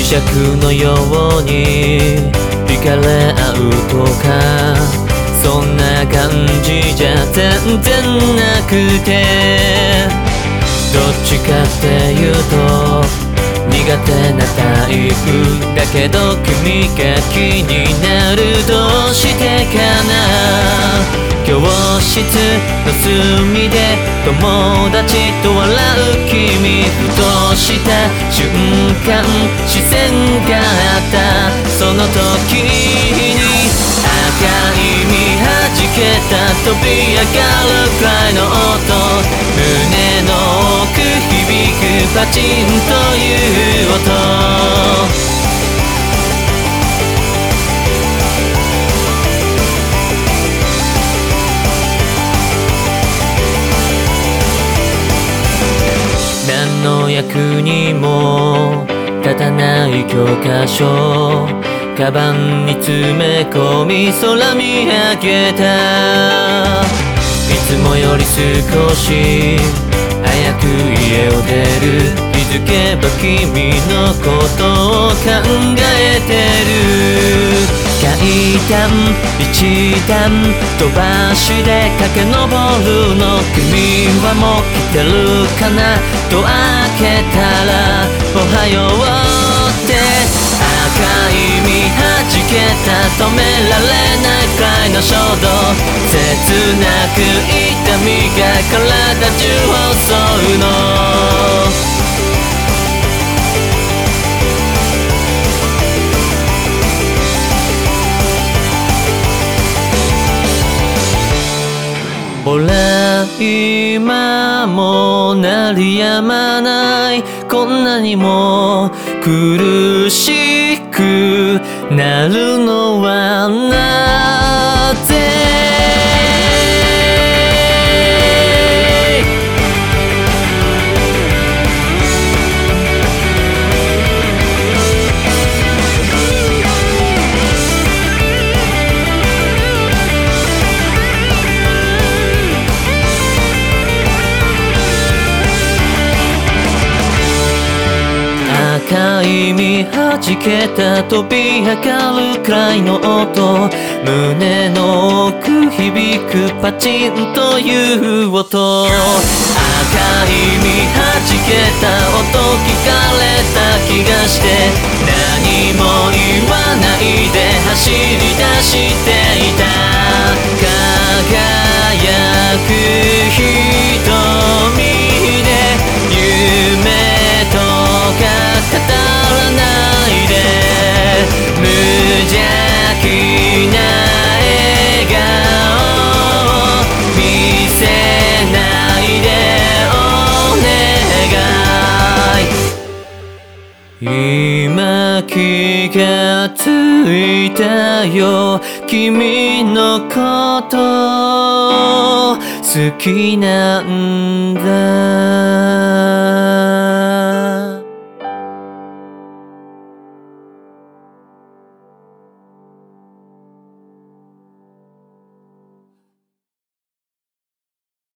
石のように惹かれ合うとか、そんな感じじゃ全然なくて、どっちかっていうと苦手なタイプだけど、君が気になる。どうしてかな。教室の隅で友達と笑う君、ふとした瞬間視線があった。その時に赤い実弾けた飛び上がるくらいの音、胸の奥響くパチンという音。何の役にも立たない教科書、カバンに詰め込み空見上げた。いつもより少し早く家を出る。気づけば君のことを考えてる。階段一段飛ばしで駆け上るの、君はもう来てるかな。と開けたらおはようって赤い実弾けた。止められないくらいの衝動、切なく痛みが体中を襲うの。ほら今も鳴り止まない、こんなにも苦しくなるのはなぜ。赤い実弾けた飛び上がるくらいの音、胸の奥響くパチンという音。赤い実弾けた音聞かれた気がして、何も言わないで走り出していた。輝く瞳で夢とか語らないで、無邪気な笑顔を見せないでお願い。今気がついたよ、君のこと好きなんだ。